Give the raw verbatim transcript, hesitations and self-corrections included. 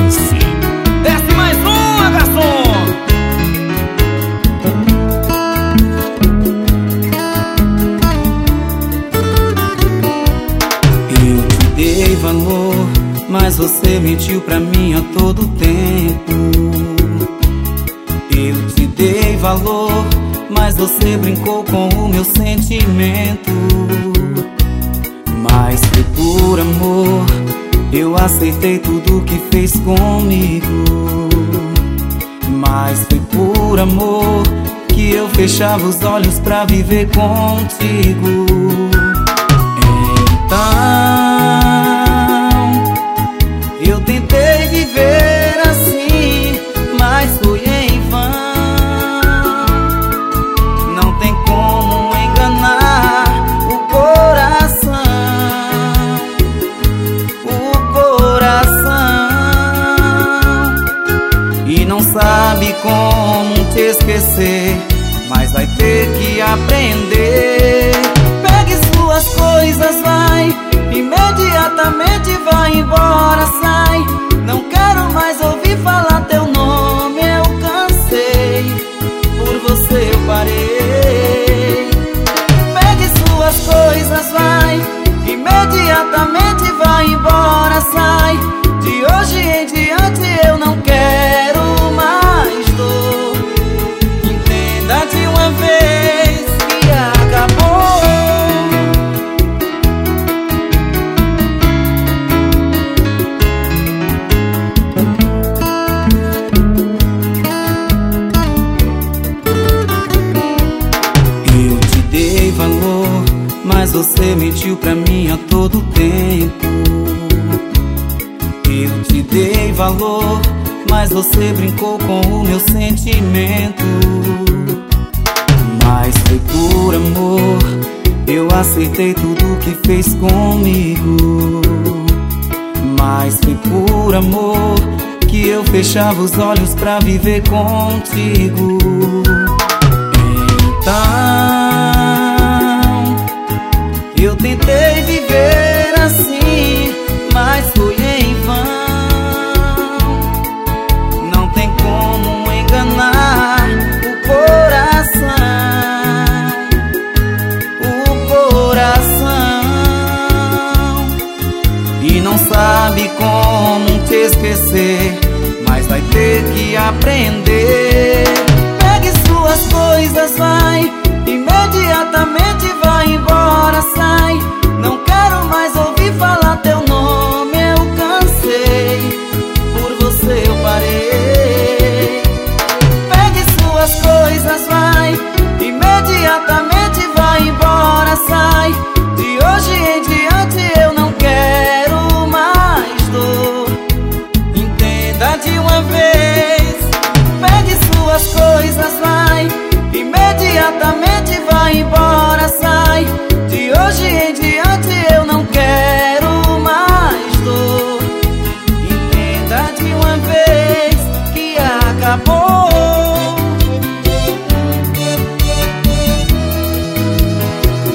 Dance. Desce mais uma, garçom. Eu te dei valor, mas você mentiu pra mim a todo tempo. Eu te dei valor, mas você brincou com o meu sentimento. Mas foi por amor, eu aceitei tudo que fez comigo. Mas foi por amor que eu fechava os olhos pra viver contigo. Então eu tentei viver assim, mas foi em vão. Não tem como enganar o coração, o coração. E não sabe como te esquecer, mas vai ter que aprender. Pegue suas coisas, vai, imediatamente vai embora, sai. Não quero mais ouvir falar teu nome, eu cansei, por você eu parei. Pegue suas coisas, vai, imediatamente vai embora, sai. De hoje em diante eu não quero mais dor. Entenda de uma vez que acabou. Eu te dei valor, mas você mentiu pra mim a todo tempo. Eu te dei valor, mas você brincou com o meu sentimento. Mas foi por amor, eu aceitei tudo que fez comigo. Mas foi por amor que eu fechava os olhos pra viver contigo. Então eu tentei viver assim, mas foi em vão. Não tem como enganar o coração, o coração. E não sabe como te esquecer, mas vai ter que aprender. Pegue suas coisas, vai, imediatamente vai embora, sai.